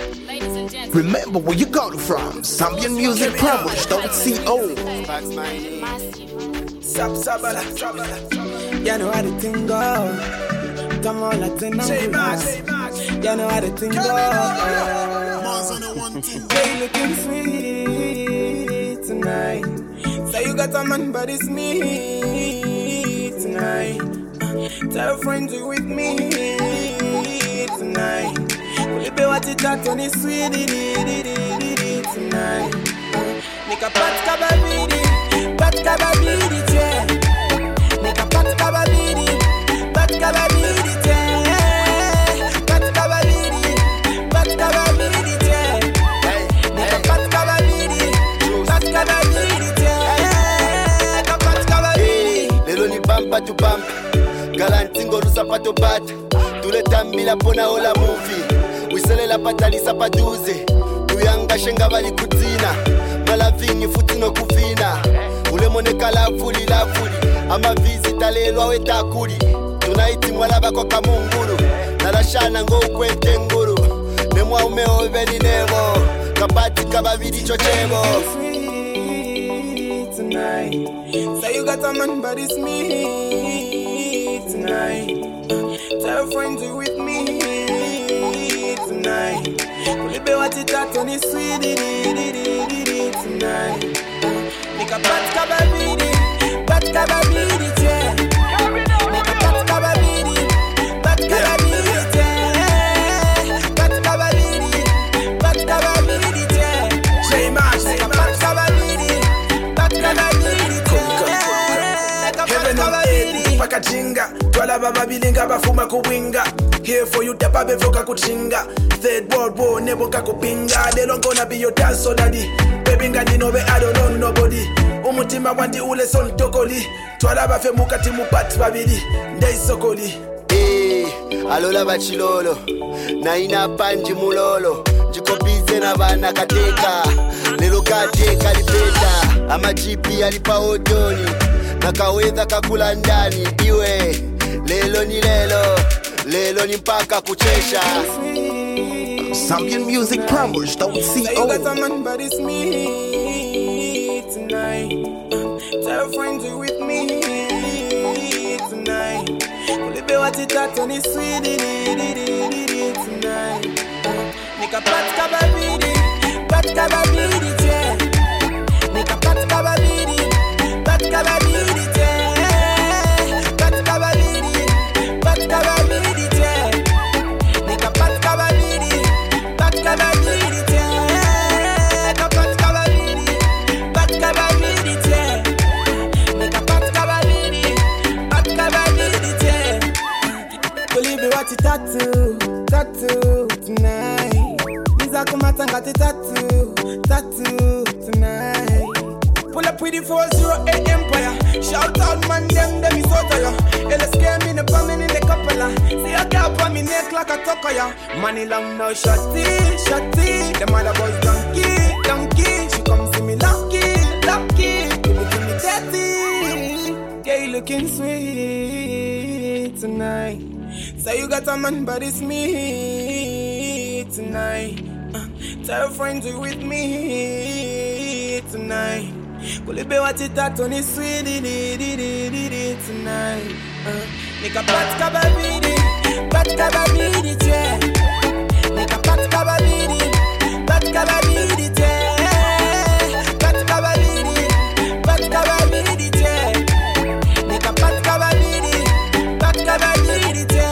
Remember where you got it from. Zambian Music Promos.co. You know how the thing go. Come on, let's sing now. You know how the thing go. Hey, looking sweet tonight. Say you got a man, but it's me tonight. Tell friends you with me tonight. Will be what it talk on this sweet tonight. Nika pat kababidi, yeah. Nika pat kababidi, yeah. Pat kababidi, yeah. Nika pat kababidi, yeah. Pat kababidi. Lelo ni bumper to bumper. Galantingo rusa pato bata. Tuleta mbila pona ola movie. Wisele la patali sapaduze. Tuyanga shenga bali kutina. Malavingi futino kufina. Ule moneka la fuli. Ama visita lelo awe takuri. Tunaiti mwalaba kwa kamunguru. Narashana ngo ukwete nguru. Nemwa umeo veni nebo. Kapati kabavidi chochebo. Tonight. Say you got a man, but it's me tonight. Tell friends you with me tonight. Will be what it talk on this sweet tonight. Nika pat kababidi, yeah. Nika pat kababidi, yeah. Pat kababidi, yeah. Nika pat kababidi, Heaven on earth, pakajinga. Twala baba bilinga bafuma kuwinga. Here for you tapa bevoka kuchinga. Third world war nebo kakupinga. They don't gonna be your dance so daddy. Baby ngani no be I don't know nobody. Umutima wandi ule son tokoli. Twala bafe mukati mupati babidi. Ndei sokoli. Alola bachilolo. Na ina panji mulolo. Jikobize na bana kateka. Lelo kateka lipeta. Ama jipi alipa odoni. Nakaweza kakula ndani. Iwe lelo ni mpaka kuchesha. Zambian Music Promos.co. Say you got a man, but it's me tonight. Tell friends you with me tonight. Will be what it talk on this sweet tonight. Nika pat kababidi, yeah. Nika pat kababidi, yeah. Pat kababidi, yeah. Nika pat kababidi, tattoo tonight. Niza kumatanga te tattoo tonight. Pull up with the 408 Empire. Shout out man, them is out of ya. LSK me the bombing in the couple. See a gap on me neck like a tokoya. Money long now, shotty. The mother boys donkey. She come see me lucky. Give me dirty. Yeah, you looking sweet tonight. Say you got a man, but it's me tonight. Tell friends you with me tonight. Could it be what it talk on this sweet tonight? Nika pat kababidi, yeah. Nika pat kababidi, yeah. Pat kababidi, yeah. Nika pat kababidi, yeah. Pat kababidi, yeah. Nika pat kababidi, yeah.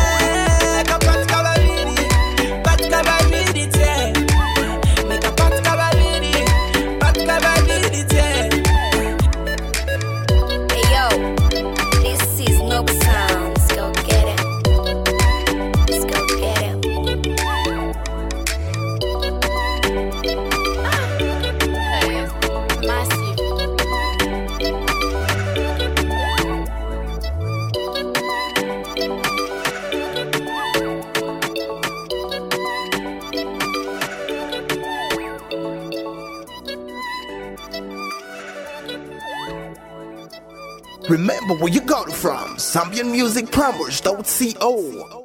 Hey yo, this is Nob Sound. Let's go get it. Massive. Remember where you got it from. Zambian Music Promos.co.